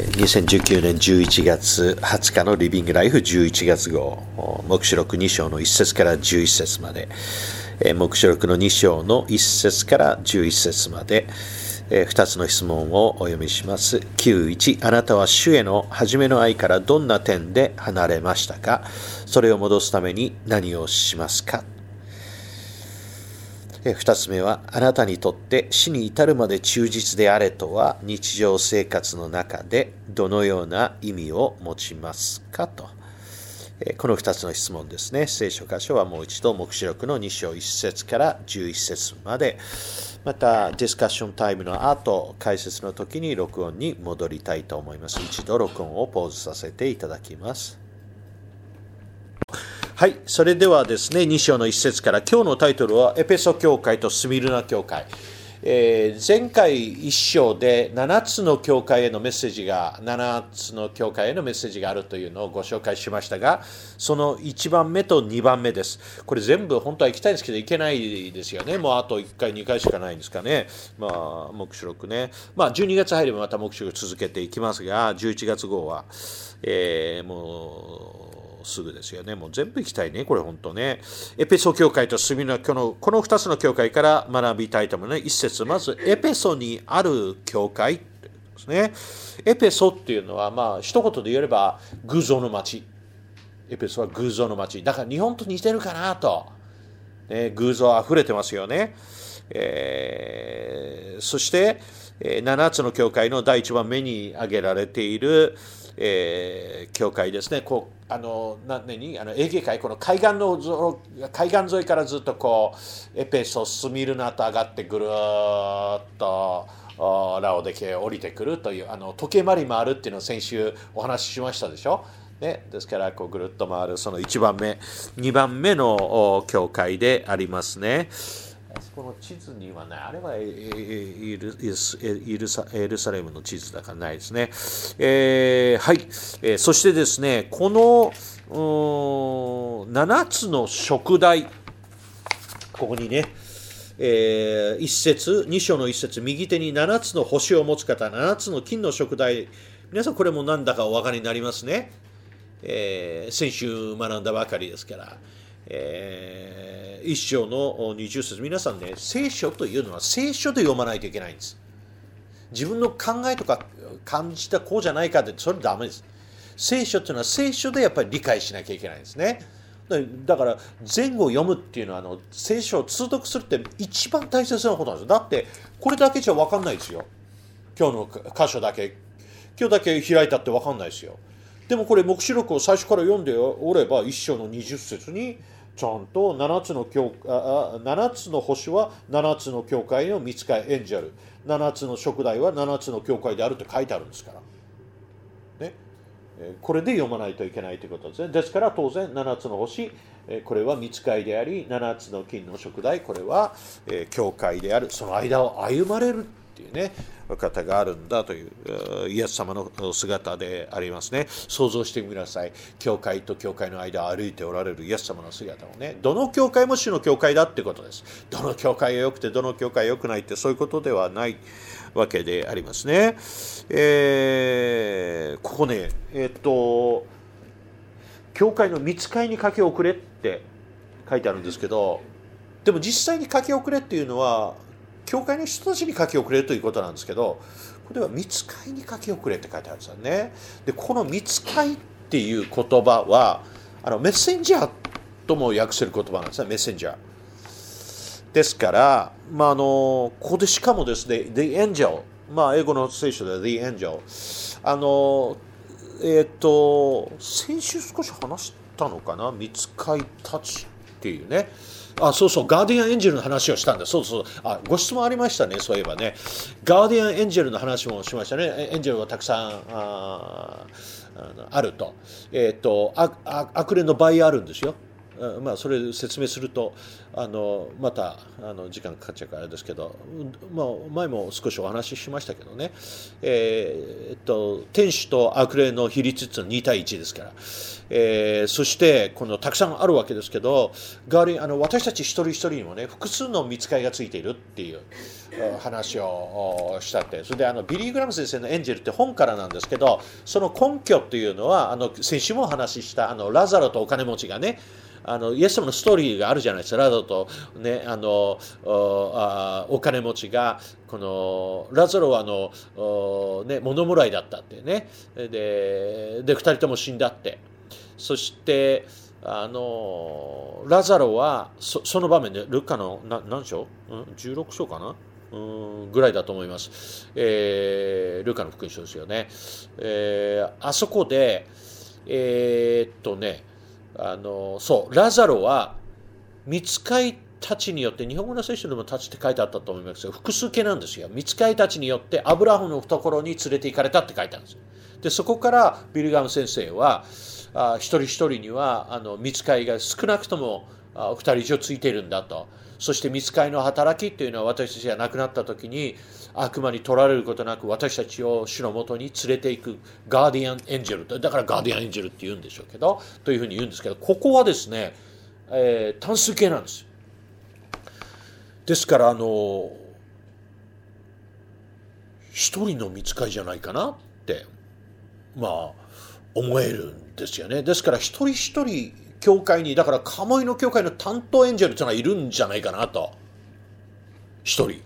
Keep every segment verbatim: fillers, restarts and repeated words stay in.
にせんじゅうきゅうねんじゅういちがつはつかのリビングライフじゅういちがつ号、黙示録に章のいっ節からじゅういち節まで、黙示録のに章のいっ節からじゅういち節まで、ふたつの質問をお読みします。きゅういち、あなたは主への初めの愛からどんな点で離れましたか？それを戻すために何をしますか？二つ目は、あなたにとって死に至るまで忠実であれとは日常生活の中でどのような意味を持ちますかと。この二つの質問ですね。聖書箇所はもう一度黙示録のに章いっ節からじゅういち節まで、またディスカッションタイムの後、解説の時に録音に戻りたいと思います。一度録音をポーズさせていただきます。はい、それではですね、に章のいっ節から、今日のタイトルはエペソ教会とスミルナ教会。えー、前回いっ章でななつの教会へのメッセージが、ななつの教会へのメッセージがあるというのをご紹介しましたが、そのいちばんめとにばんめです。これ全部本当は行きたいんですけど、行けないですよね。もうあといっかい、にかいしかないんですかね。まあ、黙示録ね。まあ、じゅうにがつ入ればまた黙示録続けていきますが、じゅういちがつ号は、えー、もう、すぐですよね。もう全部行きたいね。これ本当ね。エペソ教会とスミルナ教のこのふたつの教会から学びたいと思うね。一節、まずエペソにある教会ですね。エペソっていうのはまあ一言で言えれば偶像の町。エペソは偶像の町。だから日本と似てるかなと。ね、偶像あふれてますよね。えー、そしてななつの教会の第一番目に挙げられているえー、教会ですね。こうあの何にあのエーゲ海、この海岸の海岸沿いからずっとこうエペソ、スミルナと上がってぐるーっとラオデケへ降りてくるというあの時計回り回るっていうのを先週お話ししましたでしょ。ね、ですからこうぐるっと回るそのいちばんめ、にばんめの教会でありますね。この地図にはね、あれはエルサレムの地図だからないですね。えー、はい、えー。そしてですね、このななつの食材、ここにね、えー、一節、に章の一節、右手にななつの星を持つ方、ななつの金の食材、皆さんこれも何だかお分かりになりますね。えー、先週学んだばかりですから。えー、一章のにじゅう節、皆さんね、聖書というのは聖書で読まないといけないんです。自分の考えとか感じたこうじゃないかって、それダメです。聖書というのは聖書でやっぱり理解しなきゃいけないんですね。だから前後を読むっていうのはあの聖書を通読するって一番大切なことなんです。だってこれだけじゃ分かんないですよ。今日の箇所だけ、今日だけ開いたって分かんないですよ。でもこれ黙示録を最初から読んでおれば一章のにじゅっ節にちゃんとななつの教あななつの星はななつの教会の御使いエンジェル、ななつの食材はななつの教会であるって書いてあるんですから、ね、これで読まないといけないということですね。ですから当然ななつの星、これは御使いであり、ななつの金の食材、これは教会である。その間を歩まれるっていうね方があるんだというイエス様の姿でありますね。想像してみなさい。教会と教会の間を歩いておられるイエス様の姿をね。どの教会も主の教会だってことです。どの教会が良くてどの教会が良くないってそういうことではないわけでありますね。えー、ここねえっと教会の御使いに書き遅れって書いてあるんですけど、でも実際に書き遅れっていうのは教会の人たちに書き遅れるということなんですけど、これは御使いに書き遅れって書いてあるんですよね。でこの御使いっていう言葉はあのメッセンジャーとも訳せる言葉なんですね。メッセンジャーですから、まあ、あのここでしかもですね The Angel、まあ、英語の聖書で The Angel、 あのえっ、ー、と先週少し話したのかな、御使いたちっていうね、あ、そうそう、ガーディアンエンジェルの話をしたんだ。そうそう。あ、ご質問ありましたね、そういえばね。ガーディアンエンジェルの話もしましたね。エンジェルはたくさん あ, あ, あると。えっ、ー、と、悪霊の倍あるんですよ。 まあ、それ説明するとあのまたあの時間かかっちゃうからあれですけど、まあ、前も少しお話ししましたけどね、えー、っと天使と悪霊の比率ってに対いちですから、えー、そしてこのたくさんあるわけですけど、代わりにあの私たち一人一人にもね複数の見つかりがついているっていう話をしたって、それであのビリー・グラム先生のエンジェルって本からなんですけど、その根拠っていうのはあの先週もお話ししたあのラザロとお金持ちがね、あのイエス様のストーリーがあるじゃないですか。ラザロと、ね、あの お, あお金持ちがこのラザロはあの、ね、物もらいだったってね、ででふたりとも死んだって、そしてあのラザロは そ, その場面でルカのな何章、うん、じゅうろく章かな、うんぐらいだと思います、えー、ルカの福音書ですよね、えー、あそこでえー、っとねあのそうラザロは御使いたちによって、日本語の聖書でもたちって書いてあったと思いますけど複数形なんですよ。御使いたちによってアブラハムの懐に連れて行かれたって書いてあるんです。でそこからビルガム先生はあ一人一人にはあの御使いが少なくともあ二人以上ついているんだと。そして御使いの働きというのは私たちが亡くなった時に悪魔に取られることなく私たちを主のもとに連れていくガーディアンエンジェルと、だからガーディアンエンジェルって言うんでしょうけどというふうに言うんですけど、ここはですね、えー、単数形なんです。ですからあの一人の御使いじゃないかなってまあ思えるんですよね。ですから一人一人教会に、だからカモイの教会の担当エンジェルというのはいるんじゃないかなと。一人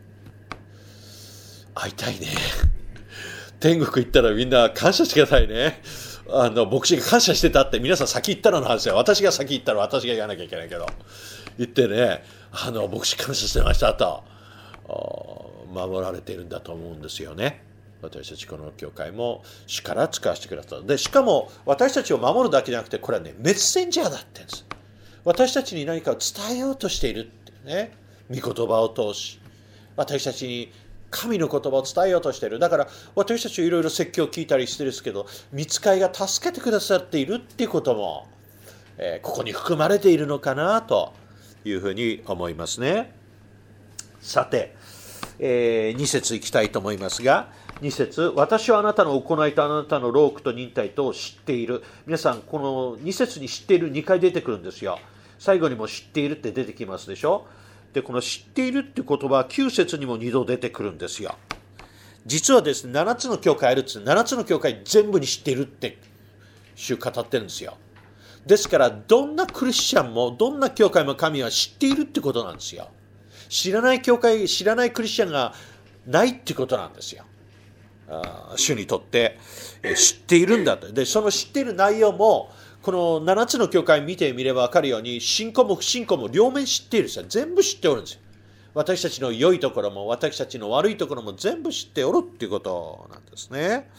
会いたいね。天国行ったらみんな感謝してくださいね。あの牧師が感謝してたって、皆さん先行ったらの話ですよ。私が先行ったら私が言わなきゃいけないけど、言ってね、あの牧師感謝してましたと守られているんだと思うんですよね。私たちこの教会も主から使わせてくださった。でしかも私たちを守るだけじゃなくて、これはねメッセンジャーだって言うんです。私たちに何かを伝えようとしているってね、御言葉を通し私たちに神の言葉を伝えようとしている。だから私たちいろいろ説教を聞いたりしてるんですけど、御使いが助けてくださっているっていうことも、えー、ここに含まれているのかなというふうに思いますね。さて、えー、に節いきたいと思いますが、に節、私はあなたの行いとあなたの労苦と忍耐とを知っている。皆さんこのに節に知っているにかい出てくるんですよ。最後にも知っているって出てきますでしょ。でこの知っているって言葉はきゅう節にもにど出てくるんですよ。実はですね、ななつの教会あるっつって、ななつの教会全部に知っているって主語ってるんですよ。ですからどんなクリスチャンもどんな教会も神は知っているってことなんですよ。知らない教会、知らないクリスチャンがないってことなんですよ。あ主にとって知っているんだと。でその知っている内容もこのななつの教会見てみれば分かるように、信仰も不信仰も両面知っているんですよ。全部知っておるんですよ。私たちの良いところも私たちの悪いところも全部知っておるっていうことなんですね。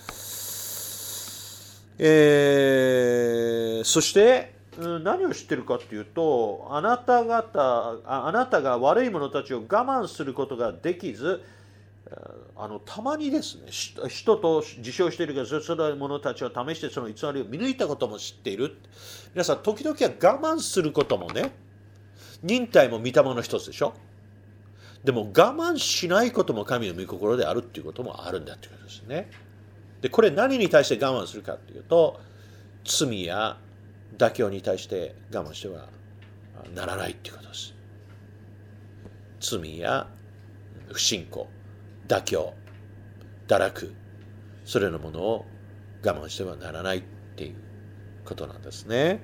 えー、そして何を知ってるかっていうと、あなた方あ、あなたが悪い者たちを我慢することができず、あのたまにですね、人と自称しているがその者たちを試してその偽りを見抜いたことも知っている。皆さん時々は我慢することもね、忍耐も御霊の一つでしょ。でも我慢しないことも神の御心であるっていうこともあるんだっていうことですね。でこれ何に対して我慢するかっていうと、罪や妥協に対して我慢してはならないっていうことです。罪や不信仰、妥協、堕落、それらのものを我慢してはならないっていうことなんですね。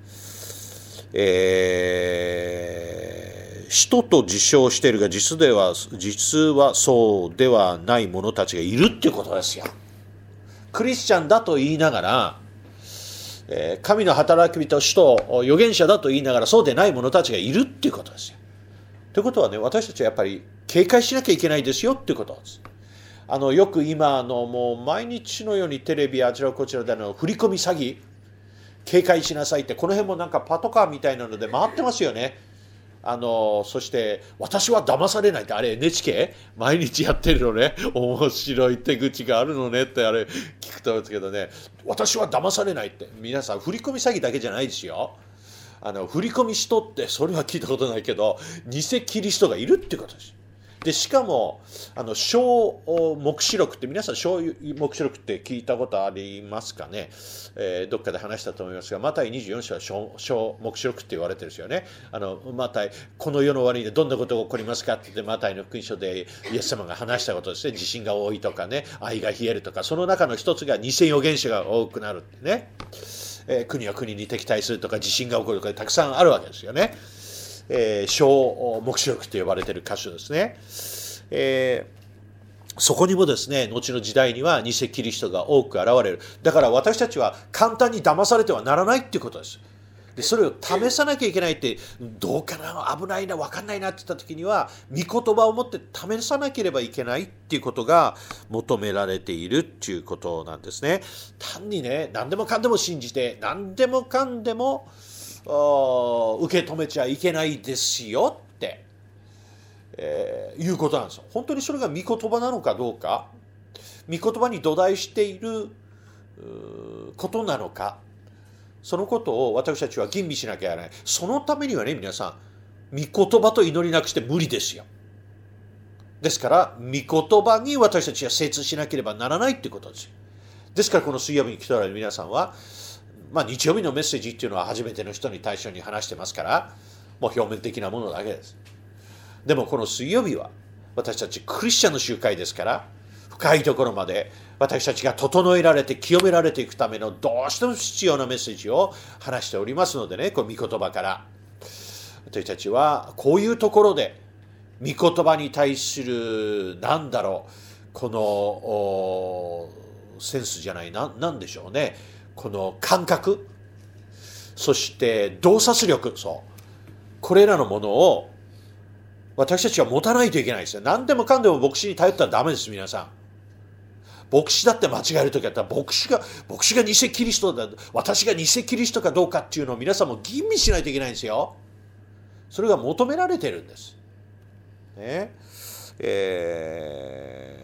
えー、使徒と自称しているが実では実はそうではない者たちがいるっていうことですよ。クリスチャンだと言いながら、えー、神の働き人、使徒、預言者だと言いながらそうでない者たちがいるっていうことですよ。ということはね、私たちはやっぱり警戒しなきゃいけないですよっていうことです。あのよく今あのもう毎日のようにテレビあちらこちらでの振り込み詐欺、警戒しなさいって、この辺もなんかパトカーみたいなので回ってますよね。あのそして私は騙されないって、あれ エヌエイチケー 毎日やってるのね。面白い手口があるのねってあれ聞くと思うんですけどね、私は騙されないって、皆さん振り込み詐欺だけじゃないですよ。 あの振り込みしとってそれは聞いたことないけど偽キリストがいるってことです。でしかもあの小黙示録って皆さん小黙示録って聞いたことありますかね、えー、どっかで話したと思いますがマタイにじゅうよん章は小小黙示録って言われてるんですよね。あのマタイこの世の終わりにでどんなことが起こりますかって言ってマタイの福音書でイエス様が話したことですね。地震が多いとかね、愛が冷えるとか、その中の一つが偽預言者が多くなるってね、えー、国は国に敵対するとか地震が起こるとかたくさんあるわけですよね。えー、小黙示録と呼ばれている箇所ですね。えー、そこにもですね、後の時代には偽キリストが多く現れる。だから私たちは簡単に騙されてはならないっていうことです。でそれを試さなきゃいけないって、どうかな、危ないな、分かんないなって言った時には御言葉を持って試さなければいけないっていうことが求められているっていうことなんですね。単にね、何でもかんでも信じて何でもかんでも受け止めちゃいけないですよって、えー、いうことなんですよ。本当にそれが御言葉なのかどうか、御言葉に土台していることなのか、そのことを私たちは吟味しなきゃいけない。そのためにはね、皆さん、御言葉と祈りなくして無理ですよ。ですから御言葉に私たちは精通しなければならないっていうことです。ですからこの水曜日に来ておられる皆さんは、まあ、日曜日のメッセージっていうのは初めての人に対象に話してますから、もう表面的なものだけです。でもこの水曜日は私たちクリスチャンの集会ですから、深いところまで私たちが整えられて清められていくためのどうしても必要なメッセージを話しておりますのでね、この御言葉から私たちはこういうところで御言葉に対するなんだろう、このセンスじゃないな、なんでしょうね、この感覚、そして洞察力、そうこれらのものを私たちは持たないといけないですよ。何でもかんでも牧師に頼ったらダメです。皆さん、牧師だって間違える時あったら牧師が牧師が偽キリストだ、私が偽キリストかどうかっていうのを皆さんも吟味しないといけないんですよ。それが求められてるんです、ねえ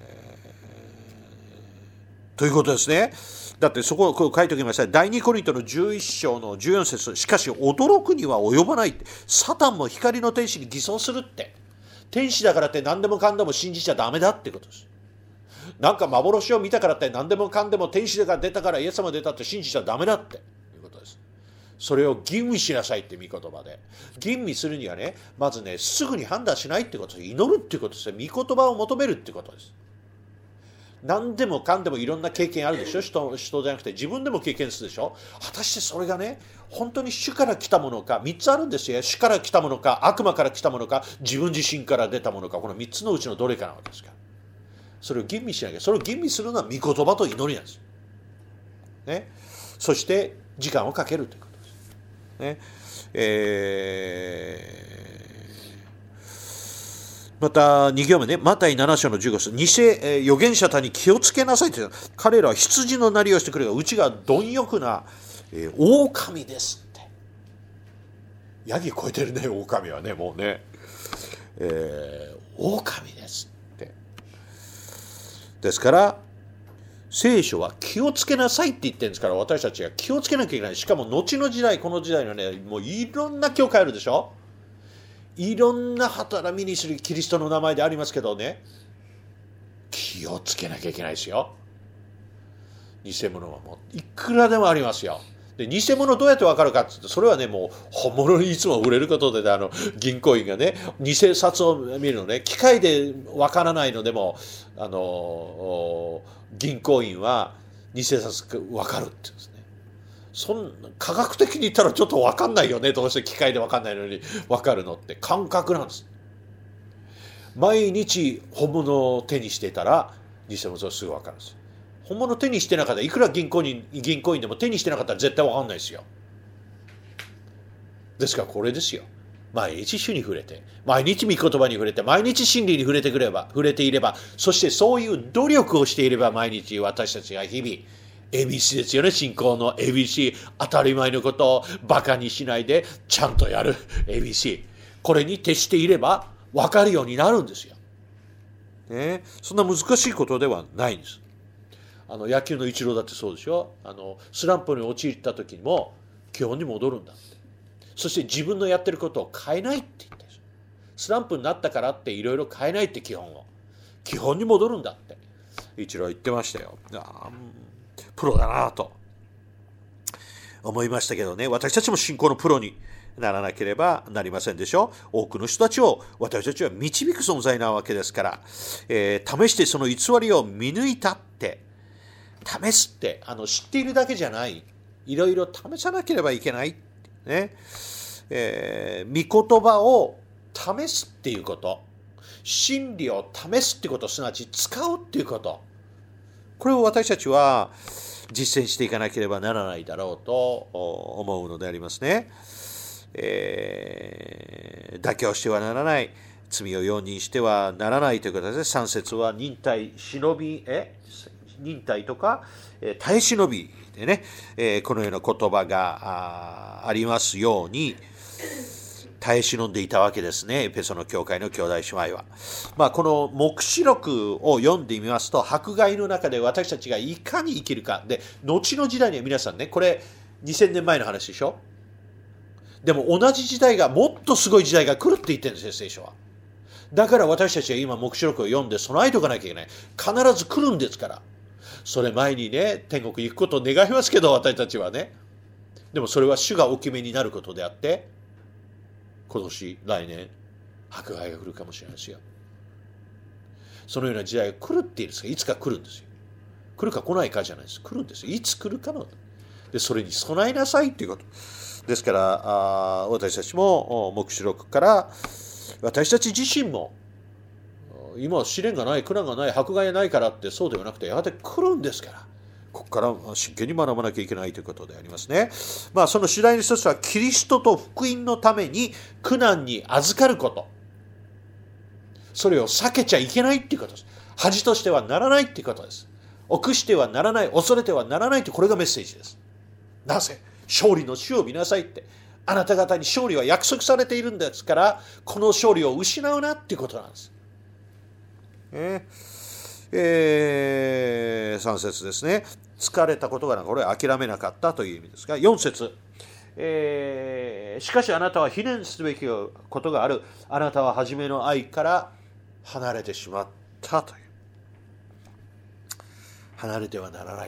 ー、ということですね。だってそこを書いておきました。第二コリントのじゅういっ章のじゅうよん節、しかし驚くには及ばないって、サタンも光の天使に偽装するって、天使だからって何でもかんでも信じちゃダメだってことです。なんか幻を見たからって何でもかんでも天使が出たからイエス様出たって信じちゃダメだっていうことです。それを吟味しなさいって御言葉で。吟味するにはね、まずね、すぐに判断しないってことです。祈るっていうことです。御言葉を求めるってことです。何でもかんでもいろんな経験あるでしょ。 人, 人じゃなくて自分でも経験するでしょ。果たしてそれがね、本当に主から来たものか、みっつあるんですよ。主から来たものか、悪魔から来たものか、自分自身から出たものか、このみっつのうちのどれかなわけですから、それを吟味しなきゃ。それを吟味するのは御言葉と祈りなんです、ね、そして時間をかけるということです、ねえーまたに行目ね、マタイなな章のじゅうご節、偽、えー、預言者たに気をつけなさいという。彼らは羊のなりをしてくれるが、うちが貪欲な、えー、狼ですって。ヤギ超えてるね、狼はね、もうね、えー、狼ですって。ですから聖書は気をつけなさいって言ってるんですから、私たちが気をつけなきゃいけない。しかも後の時代、この時代のね、もういろんな教会あるでしょ。いろんな働きにするキリストの名前でありますけどね、気をつけなきゃいけないですよ。偽物はもういくらでもありますよ。で、偽物どうやって分かるかって言って、それはね、もう本物にいつも売れることで、あの銀行員がね、偽札を見るのね、機械で分からないのでも、あの銀行員は偽札分かるって言うんですね。そん科学的に言ったらちょっと分かんないよね。どうして機械で分かんないのに分かるのって感覚なんです。毎日本物を手にしていたら偽物はすぐ分かるんです。本物を手にしてなかったら、いくら銀行員銀行員でも手にしてなかったら絶対分かんないですよ。ですからこれですよ。毎日主に触れて、毎日御言葉に触れて、毎日真理に触れてくれば、触れていれば、そしてそういう努力をしていれば、毎日私たちが日々エービーシー ですよね。信仰の エービーシー、当たり前のことをバカにしないでちゃんとやる エービーシー、 これに徹していれば分かるようになるんですよ、ね、そんな難しいことではないんです。あの野球のイチローだってそうでしょ。あのスランプに陥った時にも基本に戻るんだって。 そして自分のやってることを変えないって言ってる。スランプになったからっていろいろ変えないって基本を。基本に戻るんだって。一郎言ってましたよ。あプロだなと思いましたけどね。私たちも信仰のプロにならなければなりませんでしょう。多くの人たちを私たちは導く存在なわけですから、えー、試してその偽りを見抜いたって、試すってあの知っているだけじゃない。いろいろ試さなければいけない。ね。えー、御言葉を試すっていうこと。真理を試すってこと、すなわち使うっていうこと。これを私たちは実践していかなければならないだろうと思うのでありますね。えー、妥協してはならない。罪を容認してはならないということです。さん節は忍耐、忍び、え忍耐とか、えー、耐え忍びでね、えー、このような言葉が あ, ありますように、耐え忍んでいたわけですね。エペソの教会の兄弟姉妹は。まあ、この黙示録を読んでみますと、迫害の中で私たちがいかに生きるか。で、後の時代には皆さんね、これにせんねんまえの話でしょ。でも同じ時代が、もっとすごい時代が来るって言ってるんですよ、聖書は。だから私たちは今黙示録を読んで備えておかなきゃいけない。必ず来るんですから。それ前にね、天国行くことを願いますけど、私たちはね。でもそれは主がお決めになることであって、今年、来年、迫害が来るかもしれないですよ。そのような時代が来るって言うんですが、いつか来るんですよ。来るか来ないかじゃないです。来るんですよ。いつ来るかの。で、それに備えなさいっていうこと。ですから、あ私たちも黙示録から、私たち自身も、今試練がない、苦難がない、迫害がないからってそうではなくて、やがて来るんですから。ここから真剣に学ばなきゃいけないということでありますね。まあその主題の一つはキリストと福音のために苦難に預かること。それを避けちゃいけないっていうことです。恥としてはならないっていうことです。臆してはならない、恐れてはならないって、これがメッセージです。なぜ？勝利の主を見なさいって。あなた方に勝利は約束されているんですから、この勝利を失うなっていうことなんです。えーえー、さん節ですね。疲れたことがなく、これは諦めなかったという意味ですが、よん節、えー、しかしあなたは非難すべきことがある。あなたは初めの愛から離れてしまったという。離れてはならない。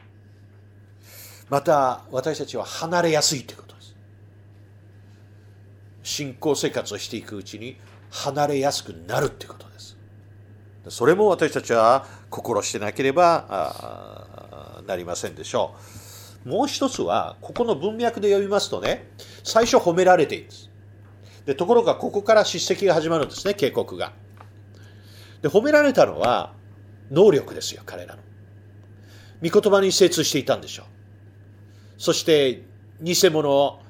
また私たちは離れやすいということです。信仰生活をしていくうちに離れやすくなるということです。それも私たちは心してなければなりませんでしょう。もう一つは、ここの文脈で読みますとね、最初褒められているんです。で、ところがここから叱責が始まるんですね、警告が。で、褒められたのは能力ですよ、彼らの。御言葉に精通していたんでしょう。そして偽物を、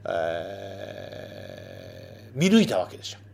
えー、見抜いたわけでしょう。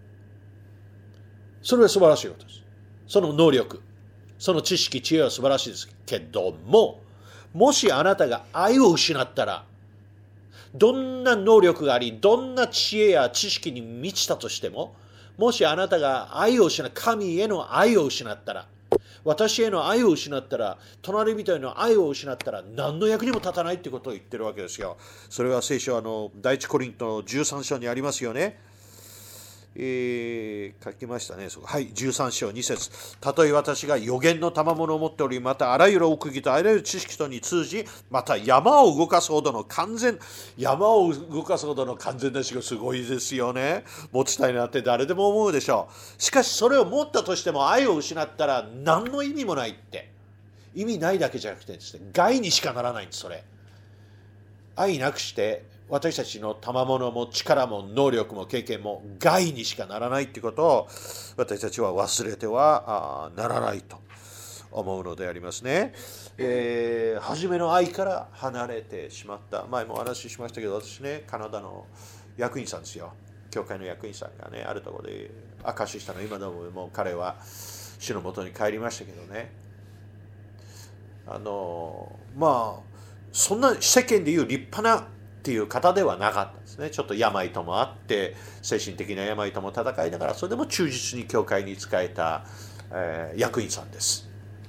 それは素晴らしいことです。その能力、その知識、知恵は素晴らしいですけども、もしあなたが愛を失ったら、どんな能力があり、どんな知恵や知識に満ちたとしても、もしあなたが愛を失う、神への愛を失ったら、私への愛を失ったら、隣人への愛を失ったら、何の役にも立たないってことを言ってるわけですよ。それは聖書はあの第一コリントのじゅうさん章にありますよね。えー、書きましたね。はい、じゅうさん章に節。たとえ私が預言の賜物を持っており、またあらゆる奥義とあらゆる知識とに通じ、また山を動かすほどの完全、山を動かすほどの完全な仕事、すごいですよね。持ちたいなって誰でも思うでしょう。しかしそれを持ったとしても愛を失ったら何の意味もないって。意味ないだけじゃなくてですね、害にしかならないんです、それ。愛なくして私たちの賜物も力も能力も経験も害にしかならないということを私たちは忘れてはならないと思うのでありますね。えー、初めの愛から離れてしまった。前もお話ししましたけど、私ね、カナダの役員さんですよ。教会の役員さんがね、あるところで証ししたの、今でももう彼は主のもとに帰りましたけどね。あのまあそんな世間でいう立派なっていう方ではなかったんですね。ちょっと病ともあって精神的な病とも戦いながら、それでも忠実に教会に仕えた、えー、役員さんです。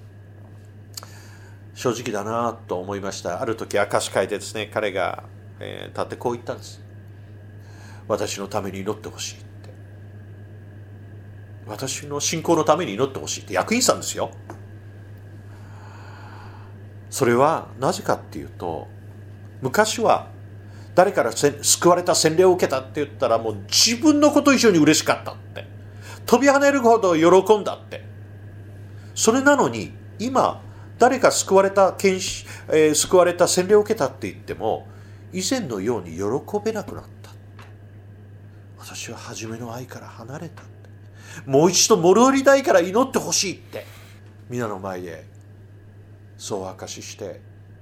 正直だなと思いました。ある時証し会でですね、彼が、えー、立ってこう言ったんです。 私のために祈ってほしいって、私の信仰のために祈ってほしいって、役員さんですよ。それはなぜかっていうと、昔は誰から救われた、洗礼を受けたって言ったら、もう自分のこと以上に嬉しかったって、飛び跳ねるほど喜んだって。それなのに今誰か救われた、えー、救われた、洗礼を受けたって言っても以前のように喜べなくなった。私は初めの愛から離れたって、もう一度戻りたいから祈ってほしいって皆の前でそう証しして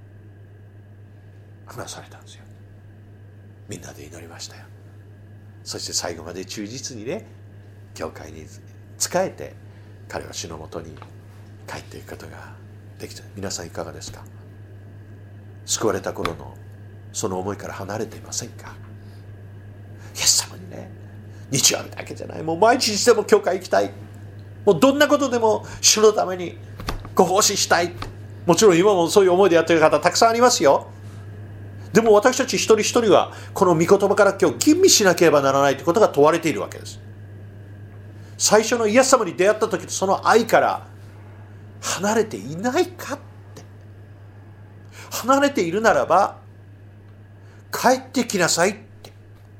話されたんですよ。みんなで祈りましたよ。そして最後まで忠実にね、教会に仕えて彼は主のもとに帰っていくことができた。皆さんいかがですか？救われた頃のその思いから離れていませんか？イエス様にね、日曜日だけじゃない、もう毎日でも教会行きたい、もうどんなことでも主のためにご奉仕したい。もちろん今もそういう思いでやっている方たくさんありますよ。でも私たち一人一人はこの御言葉から今日吟味しなければならないということが問われているわけです。最初のイエス様に出会った時とその愛から離れていないかって。離れているならば帰ってきなさいって。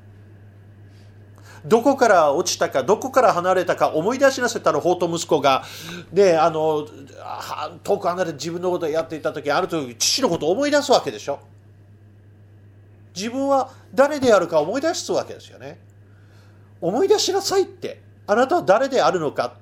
どこから落ちたか、どこから離れたか思い出しなさい。たら法と息子がで、あの遠く離れて自分のことをやっていた時、ある時父のことを思い出すわけでしょ。自分は誰であるか思い出すわけですよね。思い出しなさいって。あなたは誰であるのかって。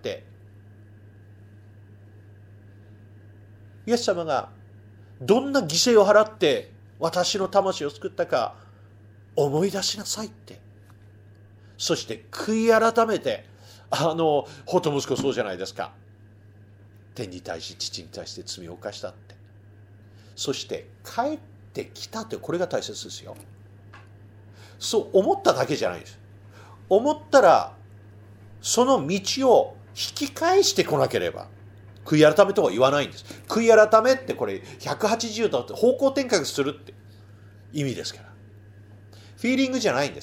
イエス様がどんな犠牲を払って私の魂を救ったか思い出しなさいって。そして悔い改めて、あの法と息子そうじゃないですか。天に対し父に対して罪を犯したって。そして帰ってきたという、これが大切ですよ。そう思っただけじゃないです。思ったらその道を引き返してこなければ、悔い改めとは言わないんです。悔い改めってこれひゃくはちじゅうどって方向転換するって意味ですから、フィーリングじゃないんです。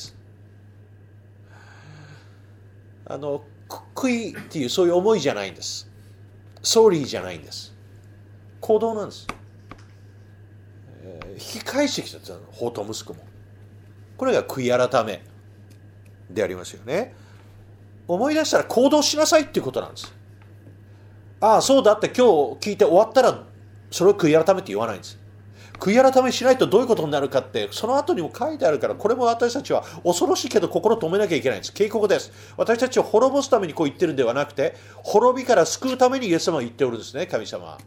あの悔いっていうそういう思いじゃないんです。ソーリーじゃないんです。行動なんです。えー、引き返してきたんですよ、法と息子も。これが悔い改めでありますよね。思い出したら行動しなさいっていうことなんです。ああそうだって今日聞いて終わったらそれを悔い改めって言わないんです。悔い改めしないとどういうことになるかってその後にも書いてあるから、これも私たちは恐ろしいけど心止めなきゃいけないんです。警告です。私たちを滅ぼすためにこう言ってるんではなくて、滅びから救うためにイエス様は言っておるんですね。神様は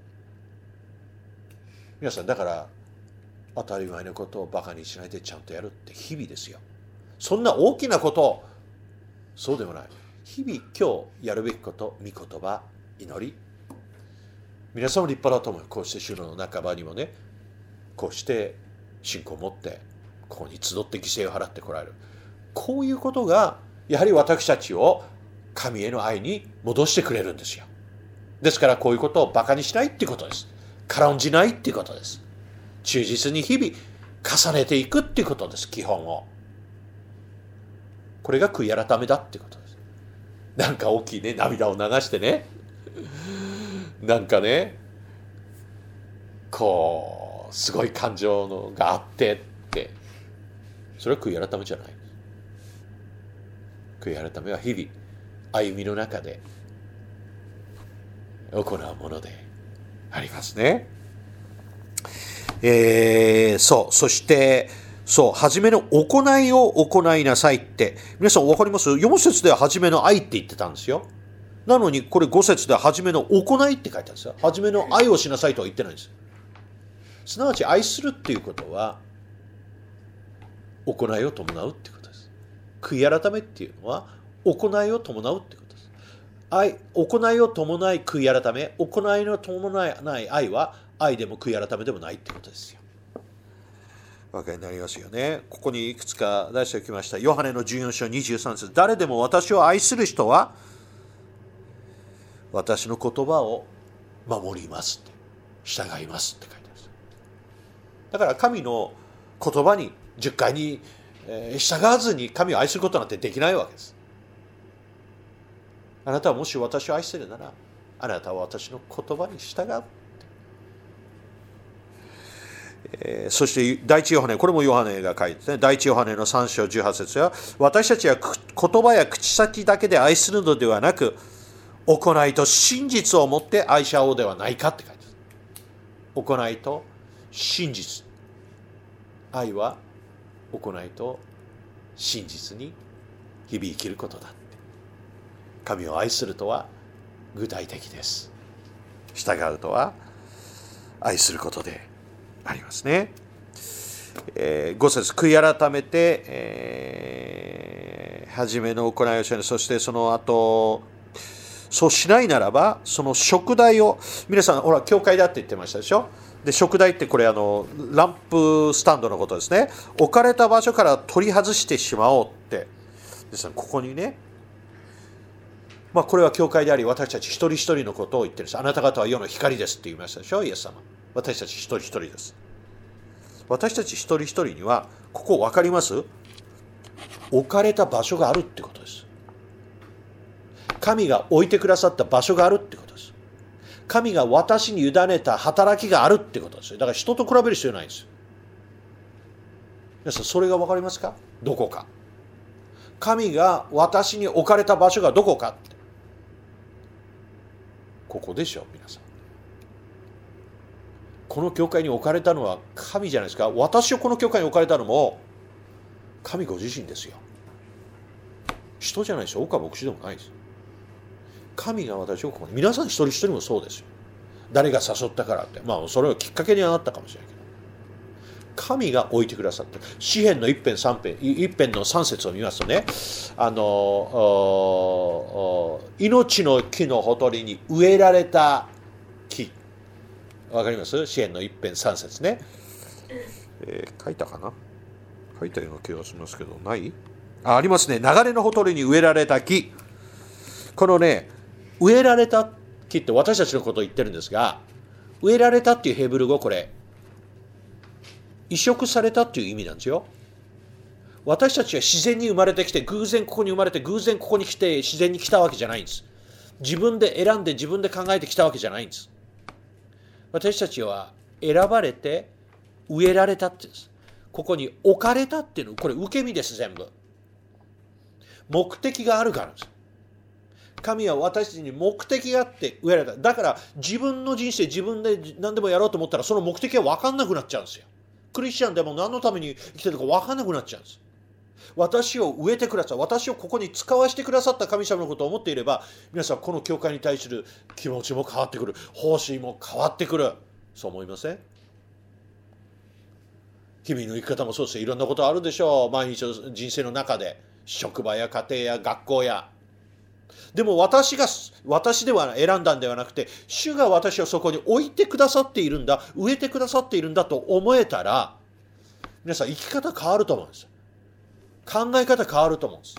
皆さん、だから当たり前のことをバカにしないでちゃんとやるって日々ですよ。そんな大きなことそうでもない。日々今日やるべきこと、御言葉、祈り。皆さんも立派だと思う。こうして主の仲間にもね、こうして信仰を持ってここに集って犠牲を払ってこられる。こういうことがやはり私たちを神への愛に戻してくれるんですよ。ですからこういうことをバカにしないっていうことです。軽んじないっていうことです。忠実に日々重ねていくっていうことです。基本を。これが悔い改めだっていうことです。なんか大きいね、涙を流してね、なんかね、こうすごい感情のがあってって、それは悔い改めじゃない。悔い改めは日々歩みの中で行うものでありますね。えー、そう、そしてそう、初めの行いを行いなさいって、皆さん分かります？よん節では初めの愛って言ってたんですよ。なのにこれご節では初めの行いって書いてあるんですよ。初めの愛をしなさいとは言ってないんです。すなわち愛するっていうことは行いを伴うっていうことです。悔い改めっていうのは行いを伴うっていうことです。愛、行いを伴い悔い改め、行いの伴わない愛は愛でも悔い改めでもないってことですよ。わかりになりますよね。ここにいくつか出しておきました。ヨハネのじゅうよん章にじゅうさん節、誰でも私を愛する人は私の言葉を守りますって、従いますって書いてあるんです。だから神の言葉にじゅっかいにえー、従わずに神を愛することなんてできないわけです。あなたはもし私を愛しているなら、あなたは私の言葉に従う。えー、そして第一ヨハネ、これもヨハネが書いてですね、第一ヨハネのさん章じゅうはち節は、私たちは言葉や口先だけで愛するのではなく、行いと真実をもって愛し合おうではないかって書いてある。行いと真実。愛は行いと真実に日々生きることだって。神を愛するとは具体的です。従うとは愛することでありますね。えー、ご節、悔い改めて、えー、初めの行いをしない。そしてその後、そうしないならば、その食材を、皆さん、ほら、教会だって言ってましたでしょ。で、食材ってこれ、あの、ランプスタンドのことですね。置かれた場所から取り外してしまおうって。ですね、ここにね、まあ、これは教会であり、私たち一人一人のことを言ってるんです。あなた方は世の光ですって言いましたでしょ、イエス様。私たち一人一人です。私たち一人一人には、ここ分かります？置かれた場所があるってことです。神が置いてくださった場所があるってことです。神が私に委ねた働きがあるってことです。だから人と比べる必要ないんです。皆さん、それが分かりますか？どこか。神が私に置かれた場所がどこかって。ここでしょ、皆さん。この教会に置かれたのは神じゃないですか。私をこの教会に置かれたのも神ご自身ですよ。人じゃないですよ。岡牧師でもないです。神が私をここに、皆さん一人一人もそうですよ。誰が誘ったからって、まあそれはきっかけにはなったかもしれないけど、神が置いてくださった。詩編の一編三編、一編の三節を見ますとね、あの命の木のほとりに植えられた木、わかります？詩編の一編三節ね、えー、書いたかな、書いたような気がしますけど、ない？あ、ありますね。流れのほとりに植えられた木。このね、植えられた木って私たちのことを言ってるんですが、植えられたっていうヘブル語、これ移植されたっていう意味なんですよ。私たちは自然に生まれてきて、偶然ここに生まれて、偶然ここに来て自然に来たわけじゃないんです。自分で選んで自分で考えてきたわけじゃないんです。私たちは選ばれて植えられたって言うんです。ここに置かれたっていうの、これ受け身です。全部目的があるからです。神は私たちに目的があって植えられた。だから自分の人生自分で何でもやろうと思ったら、その目的が分かんなくなっちゃうんですよ。クリスチャンでも何のために生きてるか分かんなくなっちゃうんです。私を植えてください、私をここに使わせてくださった神様のことを思っていれば、皆さんこの教会に対する気持ちも変わってくる、方針も変わってくる。そう思いません？日々の生き方もそうですよ。いろんなことあるでしょう。毎日の人生の中で、職場や家庭や学校や。でも私が私では選んだんではなくて、主が私をそこに置いてくださっているんだ、植えてくださっているんだと思えたら、皆さん生き方変わると思うんです。考え方変わると思うんです。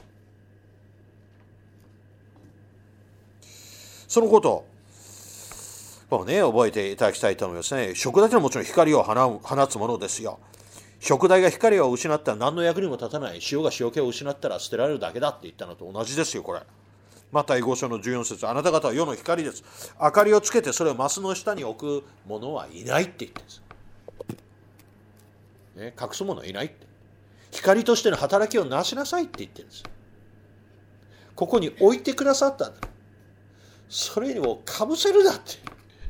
そのことをね、覚えていただきたいと思いますね。食材というのはもちろん光を放つものですよ。食材が光を失ったら何の役にも立たない。塩が塩気を失ったら捨てられるだけだって言ったのと同じですよ、これ。マタイご章のじゅうよん節、あなた方は世の光です。明かりをつけてそれをマスの下に置く者はいないって言ってるんです。ね、隠す者はいないって。光としての働きをなしなさいって言ってるんです。ここに置いてくださったんだ。それをかぶせるなって。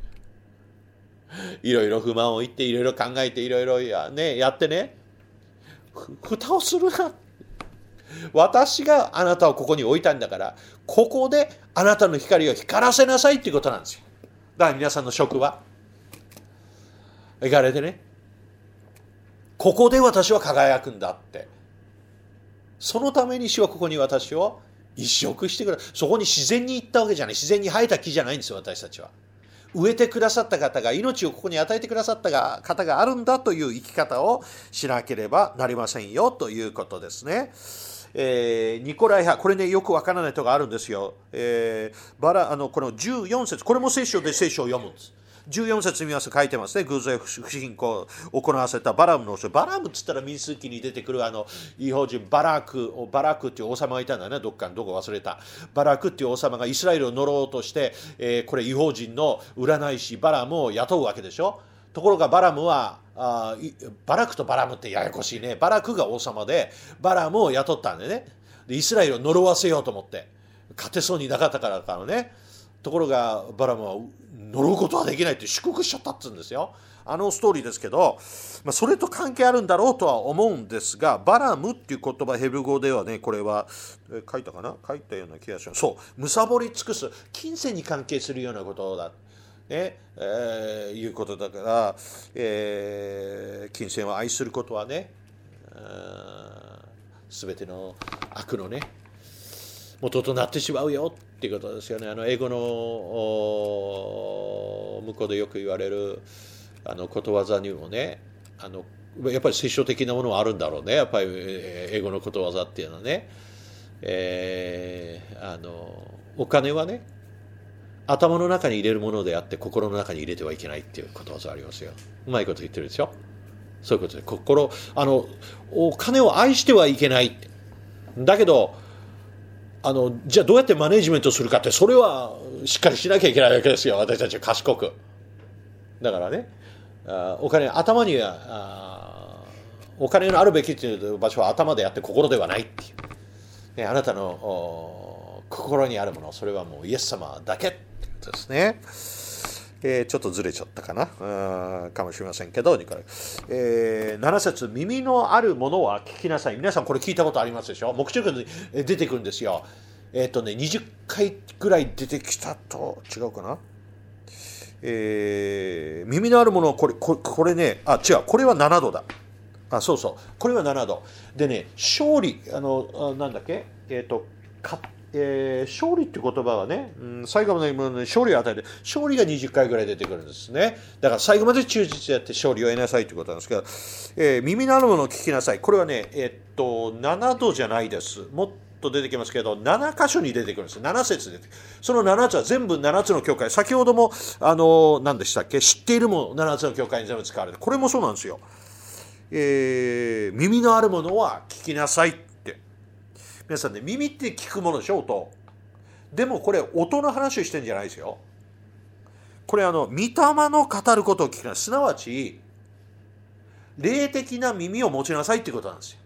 いろいろ不満を言って、いろいろ考えて、いろいろや、ね、やってね、ふ蓋をするな。私があなたをここに置いたんだから、ここであなたの光を光らせなさいっていうことなんですよ。だから皆さんの職場行かれてね、ここで私は輝くんだって。そのために主はここに私を移植してくれる。そこに自然に行ったわけじゃない。自然に生えた木じゃないんですよ、私たちは。植えてくださった方が、命をここに与えてくださった方があるんだという生き方をしなければなりませんよということですね。えー、ニコライ派、これね、よくわからない人があるんですよ。えー、バラあのこのじゅうよん節、これも聖書で聖書を読むんです。 じゅうよん節見ますと書いてますね。偶然不信仰を行わせたバラムの人。バラムっつったら民数記に出てくるあの異邦人バラク、バラクっていう王様がいたんだね。どっかのどこ忘れた。バラクっていう王様がイスラエルを呪おうとして、えー、これ異邦人の占い師バラムを雇うわけでしょ。ところがバラムはあバラクとバラムってややこしいね。バラクが王様でバラムを雇ったんでね。でイスラエルを呪わせようと思って勝てそうになかったからからね。ところがバラムは呪うことはできないって祝福しちゃったっつうんですよ。あのストーリーですけど、まあ、それと関係あるんだろうとは思うんですが、バラムっていう言葉ヘブル語ではね、これは、え書いたかな書いたような気がします。そう、むさぼり尽くす、金銭に関係するようなことだ。ねえー、いうことだから、えー、金銭を愛することはね、すべての悪のね、元となってしまうよっていうことですよね。あの英語の向こうでよく言われるあのことわざにもね、あのやっぱり聖書的なものはあるんだろうね。やっぱり英語のことわざっていうのはね、えー、あのお金はね、頭の中に入れるものであって心の中に入れてはいけないっていうことわざありますよ。うまいこと言ってるでしょ。そういうことで、心あのお金を愛してはいけない。だけどあのじゃあどうやってマネジメントするかって、それはしっかりしなきゃいけないわけですよ。私たちは賢く。だからね、あお金頭にはあお金のあるべきっていう場所は頭であって心ではないっていう、ね、あなたの心にあるもの、それはもうイエス様だけってことですね。えー、ちょっとずれちゃったかなかもしれませんけど、えー、なな節、耳のあるものは聞きなさい。皆さんこれ聞いたことありますでしょ。黙示録に出てくるんですよ。えっ、ー、とねにじゅっかいぐらい出てきたと違うかな。えー、耳のあるものはこれこれ、これね、あ違う、これはななどだ。あそうそう、これはななどでね、勝利あのなんだっけ、えっ、ー、とかえー、勝利っていう言葉はね、うん、最後まで勝利を与えて、勝利がにじゅっかいぐらい出てくるんですね。だから最後まで忠実でやって勝利を得なさいということなんですけど、えー、耳のあるものを聞きなさい。これはね、えー、っとななどじゃないです。もっと出てきますけど、なな箇所に出てくるんです。なな節出てくる。そのななつは全部ななつの教会。先ほどもあの何でしたっけ、知っているものななつの教会に全部使われて、これもそうなんですよ。えー、耳のあるものは聞きなさい。皆さんね、耳って聞くものでしょ、音。でもこれ音の話をしてるんじゃないですよ。これあの御霊の語ることを聞くな、すなわち霊的な耳を持ちなさいっていうことなんですよ。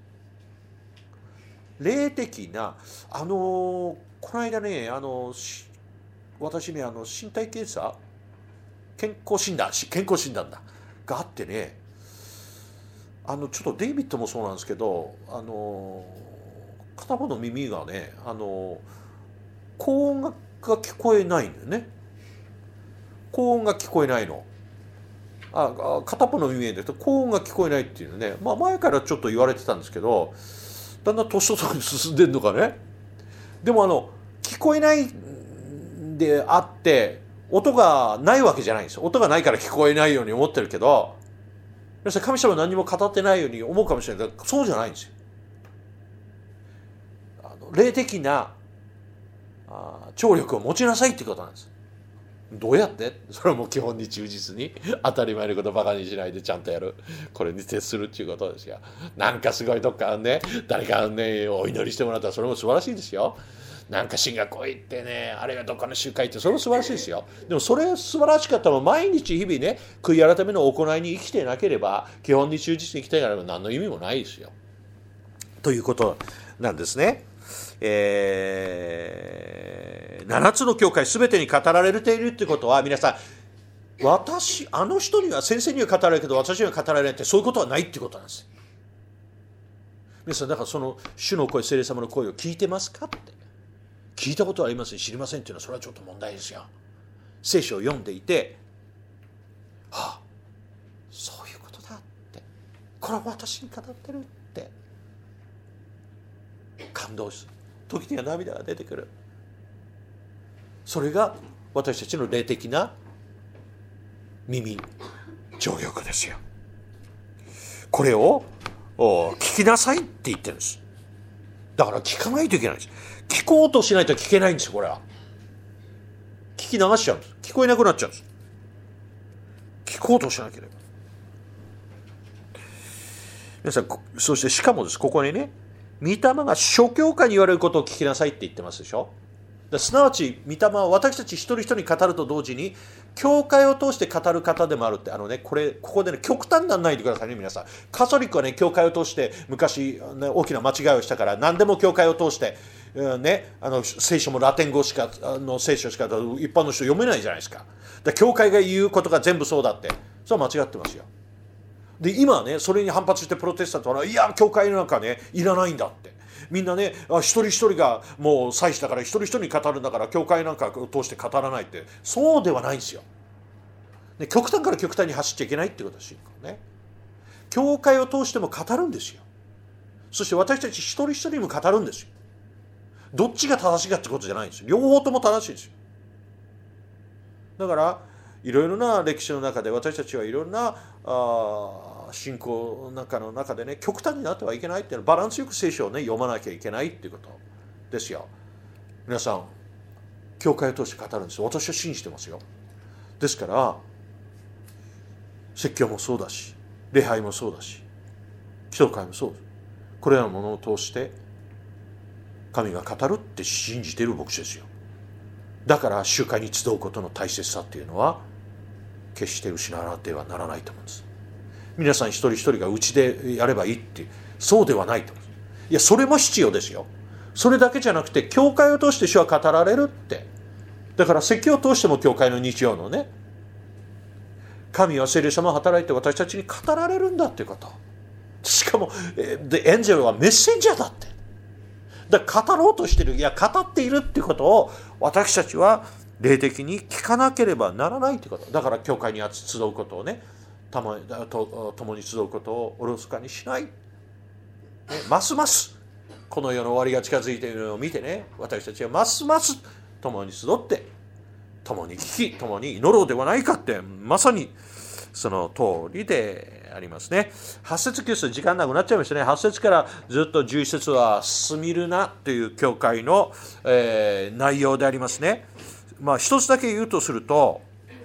霊的なあのこの間ね、あの私ね、あの身体検査、健康診断健康診断だがあってね、あのちょっとデイビッドもそうなんですけど、あの片方の耳がね、あの高音が聞こえないんだよね。高音が聞こえないの。あ片方の耳で高音が聞こえないっていうのね、まあ、前からちょっと言われてたんですけど、だんだん年とともに進んでるのかね。でもあの聞こえないであって音がないわけじゃないんですよ。音がないから聞こえないように思ってるけど、皆さん神様は何も語ってないように思うかもしれないけど、そうじゃないんですよ。霊的な聴力を持ちなさいってことなんです。どうやって？それはもう基本に忠実に、当たり前のことバカにしないでちゃんとやる、これに徹するっていうことですよ。なんかすごいどっかね、誰かねお祈りしてもらったらそれも素晴らしいですよ。なんか進学校行ってね、あれがどっかの集会ってそれも素晴らしいですよ。でもそれ素晴らしかったら毎日日々ね、悔い改めの行いに生きてなければ、基本に忠実に生きてなければ何の意味もないですよ。ということなんですね。えー、ななつの教会すべてに語られているってことは、皆さん、私あの人には先生には語られるけど私には語られないって、そういうことはないってことなんです。皆さん、だからその主の声、聖霊様の声を聞いてますかって、聞いたことはありません、知りませんっていうのはそれはちょっと問題ですよ。聖書を読んでいて、はあ、そういうことだって、これは私に語ってるって感動する。時には涙が出てくる。それが私たちの霊的な耳、情欲ですよ。これを聞きなさいって言ってるんです。だから聞かないといけないんです。聞こうとしないと聞けないんですよ。これは聞き流しちゃうんです。聞こえなくなっちゃうんです。 聞こうとしなければ。皆さん、そしてしかもです、ここにね、御霊が諸教会に言われることを聞きなさいって言ってますでしょ。すなわち御霊は私たち一人一人に語ると同時に教会を通して語る方でもあるって、あのね、これここでね、極端にならないでくださいね。皆さん、カトリックはね、教会を通して昔、ね、大きな間違いをしたから、何でも教会を通して、うんね、あの聖書もラテン語しかあの聖書しか一般の人読めないじゃないですか。だ教会が言うことが全部そうだって、それは間違ってますよ。で今はね、それに反発してプロテスタントは、いや教会なんかねいらないんだって、みんなね、一人一人がもう祭司だから一人一人に語るんだから教会なんかを通して語らないって、そうではないんですよ。で極端から極端に走っちゃいけないってことですよね。教会を通しても語るんですよ。そして私たち一人一人にも語るんですよ。どっちが正しいかってことじゃないんですよ。両方とも正しいんですよ。だからいろいろな歴史の中で私たちはいろいろなあ信仰の中の中でね、極端になってはいけないっていうのは、バランスよく聖書をね読まなきゃいけないっていうことですよ。皆さん、教会を通して語るんですよ。私は信じてますよ。ですから説教もそうだし、礼拝もそうだし、祈祷会もそうです。これらのものを通して神が語るって信じている牧師ですよ。だから集会に集うことの大切さっていうのは決して失わなってはならないと思うんです。皆さん一人一人がうちでやればいいってそうではないと思うんです。いや、それも必要ですよ。それだけじゃなくて教会を通して主は語られるって。だから説教を通しても教会の日曜のね、神は聖霊様が働いて私たちに語られるんだっていうこと。しかもでエンジェルはメッセンジャーだって。だから語ろうとしている、いや語っているっていうことを私たちは霊的に聞かなければならないということ。だから教会に集うことをね、たまと共に集うことをおろそかにしない、ね、ますますこの世の終わりが近づいているのを見てね、私たちはますます共に集って共に聞き共に祈ろうではないかって、まさにその通りでありますね。はち節きゅう節、時間なくなっちゃいましたね。はち節からずっとじゅういっ節はスミルナという教会の、えー、内容でありますね。まあ一つだけ言うとすると、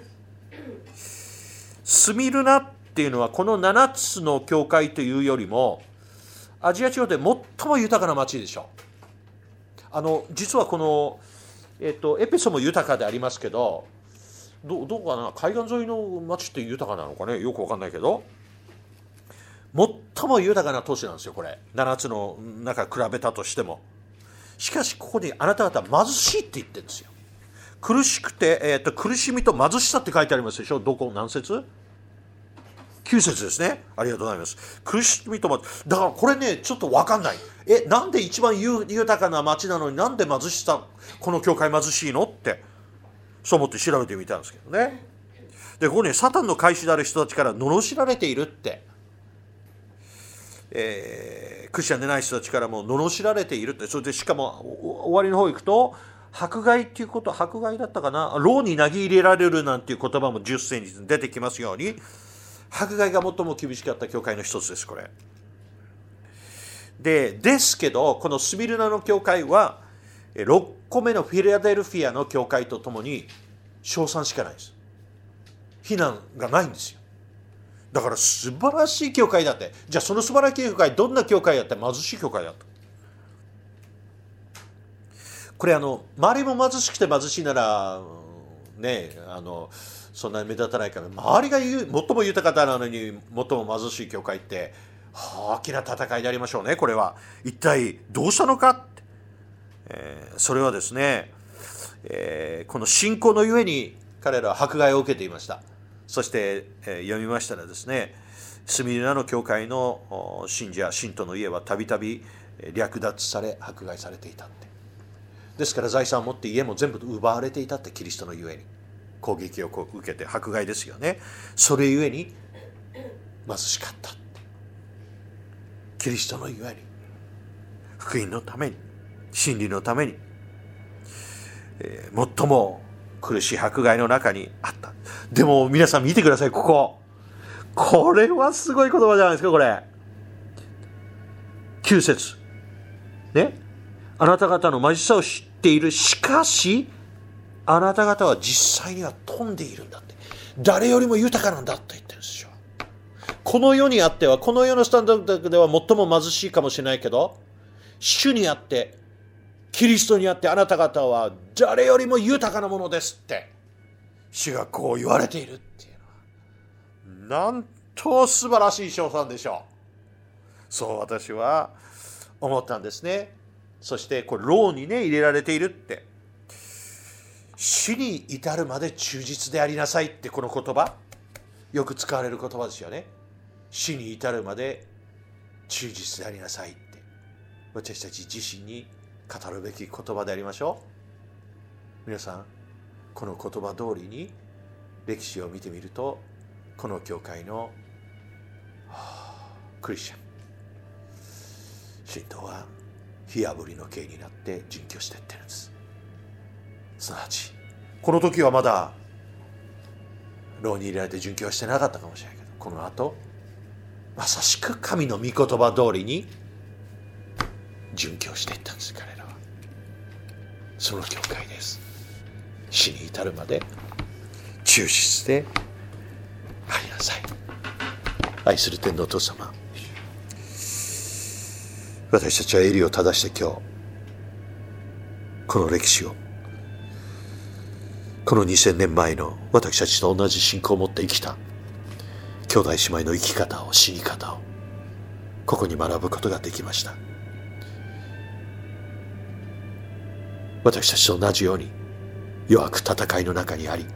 スミルナっていうのはこのななつの教会というよりもアジア地方で最も豊かな町でしょう。あの実はこの、えっと、エペソも豊かでありますけど、ど, どうかな、海岸沿いの町って豊かなのかね、よく分かんないけど、最も豊かな都市なんですよ、これ。ななつの中比べたとしても。しかしここにあなた方貧しいって言ってるんですよ。苦しくて、えー、と苦しみと貧しさって書いてありますでしょ。どこ、何節？きゅう節ですね。ありがとうございます。苦しみと貧しさ。だからこれね、ちょっと分かんない。え、なんで一番豊かな町なのになんで貧しさ、この教会貧しいのって、そう思って調べてみたんですけどね。で、ここにサタンの飼い主である人たちから罵られているって、えー、クリスチャンでない人たちからも罵られているって。それでしかも終わりの方行くと、迫害っていうこと、迫害だったかな、牢に投げ入れられるなんていう言葉もじゅっ節に出てきますように、迫害が最も厳しかった教会の一つです、これ。で、ですけど、このスミルナの教会は、ろっこめのフィラデルフィアの教会とともに、称賛しかないです。非難がないんですよ。だから素晴らしい教会だって。じゃあその素晴らしい教会、どんな教会だって貧しい教会だった。これあの、周りも貧しくて貧しいなら、ね、あの、そんなに目立たないから、周りが言う、最も豊かなのに最も貧しい教会って、大きな戦いでありましょうね、これは。一体どうしたのかって、えー、それはですね、えー、この信仰のゆえに彼らは迫害を受けていました。そして、えー、読みましたらですね、スミルナの教会の信者、信徒の家はたびたび略奪され、迫害されていたって。ですから財産を持って家も全部奪われていたって、キリストのゆえに。攻撃を受けて迫害ですよね。それゆえに貧しかったって。キリストのゆえに、福音のために、真理のために、えー、最も苦しい迫害の中にあった。でも皆さん見てください、ここ。これはすごい言葉じゃないですか、これ。きゅう節。ね。あなた方の貧しさを知っている。しかし、あなた方は実際には富んでいるんだって。 誰よりも豊かなんだと言ってるんですよ。この世にあっては、この世のスタンダードでは最も貧しいかもしれないけど、主にあって、キリストにあってあなた方は誰よりも豊かなものですって、主がこう言われているっていうのは、なんと素晴らしい称賛でしょう。そう私は思ったんですね。そしてこれ牢にね入れられているって、死に至るまで忠実でありなさいってこの言葉、よく使われる言葉ですよね。死に至るまで忠実でありなさいって、私たち自身に語るべき言葉でありましょう。皆さん、この言葉通りに歴史を見てみると、この教会のクリスチャン信徒は火あぶりの刑になって殉教していってるんです。すなわちこの時はまだ牢に入れられて殉教はしてなかったかもしれないけど、この後まさしく神の御言葉通りに殉教していったんです。彼らはその教会です。死に至るまで忠実でありなさい。愛する天のお父様、私たちは襟を正して今日この歴史を、このにせんねんまえの私たちと同じ信仰を持って生きた兄弟姉妹の生き方を、死に方をここに学ぶことができました。私たちと同じように弱く戦いの中にあり、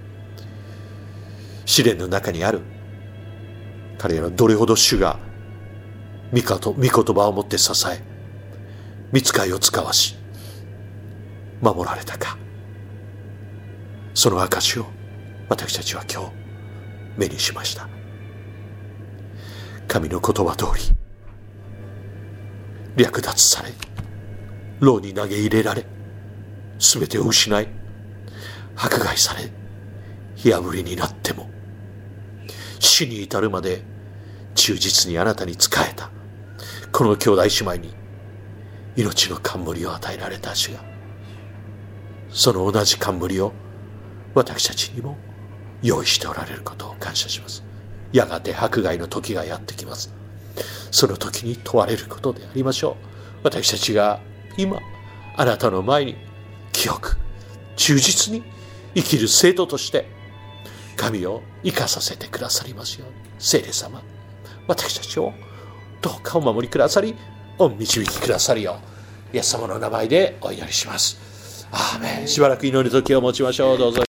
試練の中にある彼らはどれほど主が御言葉をもって支え、御使いを使わし守られたか、その証を私たちは今日目にしました。神の言葉通り略奪され、牢に投げ入れられ、すべてを失い迫害され、火あぶりになっても死に至るまで忠実にあなたに仕えたこの兄弟姉妹に命の冠を与えられた主が、その同じ冠を私たちにも用意しておられることを感謝します。やがて迫害の時がやってきます。その時に問われることでありましょう。私たちが今あなたの前に清く忠実に生きる生徒として神を生かさせてくださりますように。聖霊様、私たちをどうかお守りくださり、お導きくださるようイエス様の名前でお祈りします。アーメン。しばらく祈る時を持ちましょう。どうぞ。